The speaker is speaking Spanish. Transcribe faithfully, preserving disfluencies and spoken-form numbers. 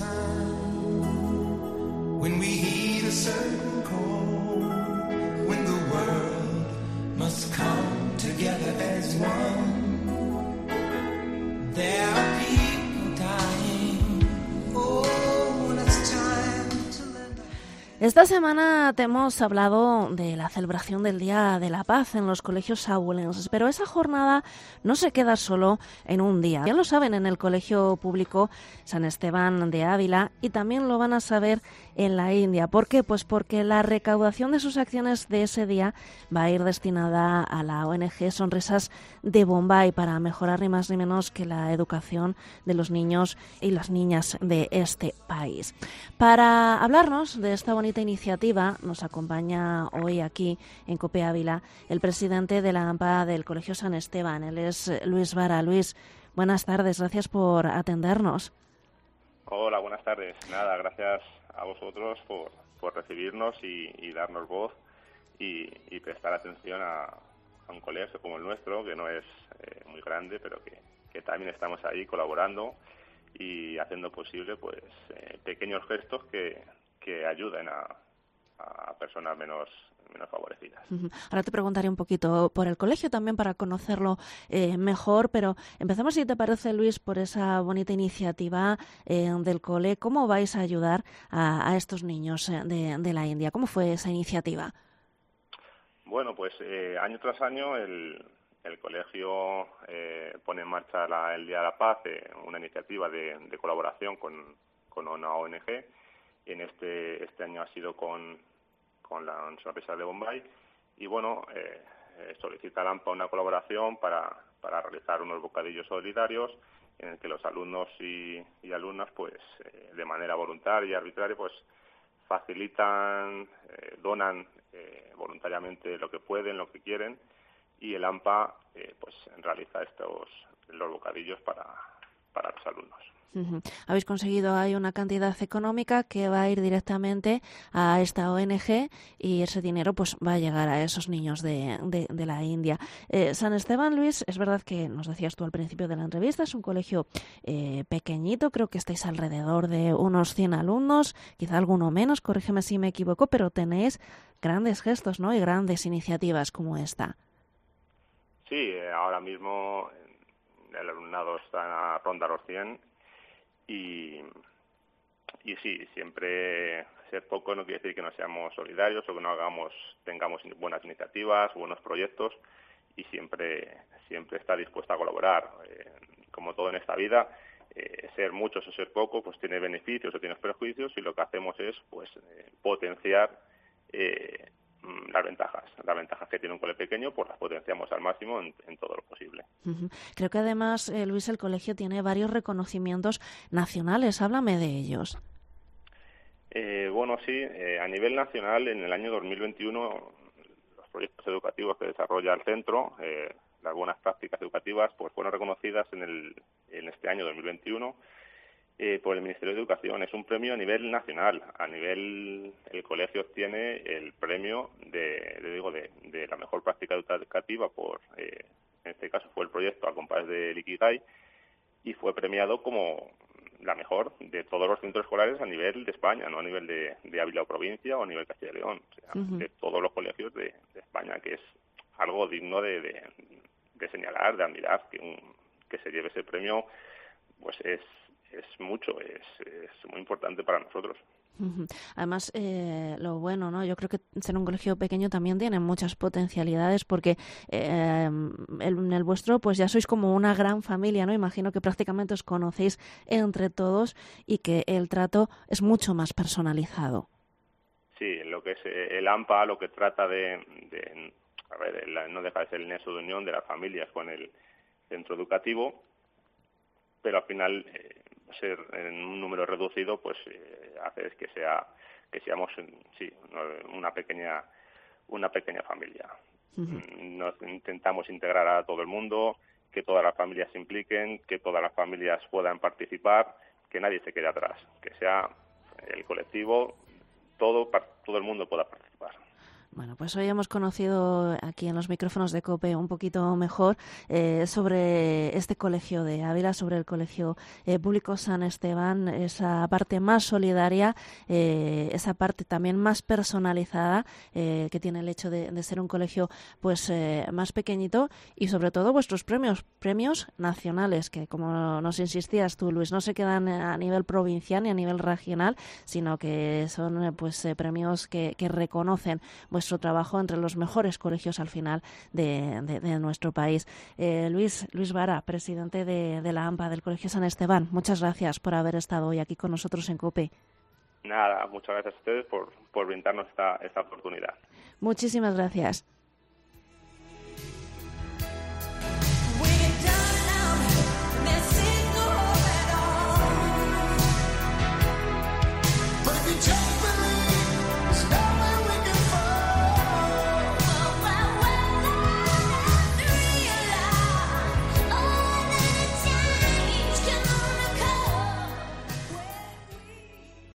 time when we heed a certain call, when the world must come together as one. There are people dying. Oh, when it's time to lend a... Esta semana te hemos hablado de la celebración del Día de la Paz en los colegios abulenses, pero esa jornada no se queda solo en un día. Ya lo saben en el Colegio Público San Esteban de Ávila y también lo van a saber en la India. ¿Por qué? Pues porque la recaudación de sus acciones de ese día va a ir destinada a la O N G Sonrisas de Bombay para mejorar ni más ni menos que la educación de los niños y las niñas de este país. Para hablarnos de esta bonita iniciativa nos acompaña hoy aquí en COPE Ávila el presidente de la AMPA del Colegio San Esteban. Él es Luis Vara. Luis, buenas tardes, gracias por atendernos. Hola, buenas tardes. Nada, gracias a vosotros por, por recibirnos y, y darnos voz y, y prestar atención a, a un colegio como el nuestro, que no es eh, muy grande, pero que, que también estamos ahí colaborando y haciendo posible pues eh, pequeños gestos que, que ayuden a, a personas menos menos favorecidas. Ahora te preguntaré un poquito por el colegio también para conocerlo eh, mejor, pero empezamos, si te parece, Luis, por esa bonita iniciativa eh, del cole. ¿Cómo vais a ayudar a, a estos niños de, de la India? ¿Cómo fue esa iniciativa? Bueno, pues eh, año tras año el, el colegio eh, pone en marcha la, el Día de la Paz, eh, una iniciativa de, de colaboración con, con una O N G, y en este, este año ha sido con con la Sonrisas de Bombay, y bueno, eh, eh, solicita a la AMPA una colaboración para, para realizar unos bocadillos solidarios en el que los alumnos y, y alumnas, pues eh, de manera voluntaria y arbitraria, pues facilitan, eh, donan eh, voluntariamente lo que pueden, lo que quieren, y el AMPA eh, pues realiza estos los bocadillos para, para los alumnos. Uh-huh. Habéis conseguido ahí una cantidad económica que va a ir directamente a esta O N G y ese dinero pues va a llegar a esos niños de, de, de la India. Eh, San Esteban, Luis, es verdad que nos decías tú al principio de la entrevista, es un colegio eh, pequeñito, creo que estáis alrededor de unos cien alumnos, quizá alguno menos, corrígeme si me equivoco, pero tenéis grandes gestos, ¿no? Y grandes iniciativas como esta. Sí, eh, ahora mismo el alumnado está a ronda los cien. Y, y sí, siempre ser poco no quiere decir que no seamos solidarios o que no hagamos, tengamos buenas iniciativas, buenos proyectos, y siempre siempre está dispuesta a colaborar. Eh, como todo en esta vida, eh, ser muchos o ser pocos pues tiene beneficios o tiene perjuicios, y lo que hacemos es pues eh, potenciar eh, las ventajas. Las ventajas que tiene un cole pequeño, pues las potenciamos al máximo en, en todo lo posible. Uh-huh. Creo que además, eh, Luis, el colegio tiene varios reconocimientos nacionales. Háblame de ellos. Eh, bueno, sí. Eh, a nivel nacional, en el año dos mil veintiuno, los proyectos educativos que desarrolla el centro, eh, las buenas prácticas educativas, pues fueron reconocidas en, el, en este año dos mil veintiuno Eh, por el Ministerio de Educación. Es un premio a nivel nacional. A nivel, el colegio obtiene el premio de, de digo, de, de la mejor práctica educativa por, eh, en este caso fue el proyecto Al compás del Ikigai, y fue premiado como la mejor de todos los centros escolares a nivel de España, no a nivel de, de Ávila o provincia o a nivel Castilla y León, o sea, uh-huh. de todos los colegios de, de España, que es algo digno de, de, de señalar, de admirar, que, un, que se lleve ese premio, pues es es mucho, es, es muy importante para nosotros. Uh-huh. Además, eh, lo bueno, ¿no? Yo creo que ser un colegio pequeño también tiene muchas potencialidades, porque eh, el, en el vuestro pues ya sois como una gran familia, ¿no? Imagino que prácticamente os conocéis entre todos y que el trato es mucho más personalizado. Sí, lo que es el AMPA, lo que trata de, de a ver, no deja de ser el nexo de unión de las familias con el centro educativo, pero al final eh, ser en un número reducido pues eh, hace que sea que seamos sí una pequeña una pequeña familia. Uh-huh. Nos intentamos integrar a todo el mundo, que todas las familias se impliquen, que todas las familias puedan participar, que nadie se quede atrás, que sea el colectivo, todo todo el mundo pueda participar. Bueno, pues hoy hemos conocido aquí en los micrófonos de COPE un poquito mejor eh, sobre este colegio de Ávila, sobre el colegio eh, público San Esteban, esa parte más solidaria, eh, esa parte también más personalizada eh, que tiene el hecho de, de ser un colegio pues eh, más pequeñito, y sobre todo vuestros premios, premios nacionales, que como nos insistías tú, Luis, no se quedan a nivel provincial ni a nivel regional, sino que son pues eh, premios que, que reconocen vuestro trabajo entre los mejores colegios al final de, de, de nuestro país. Eh, Luis, Luis Vara, presidente de, de la AMPA del Colegio San Esteban, muchas gracias por haber estado hoy aquí con nosotros en COPE. Nada, muchas gracias a ustedes por, por brindarnos esta, esta oportunidad. Muchísimas gracias.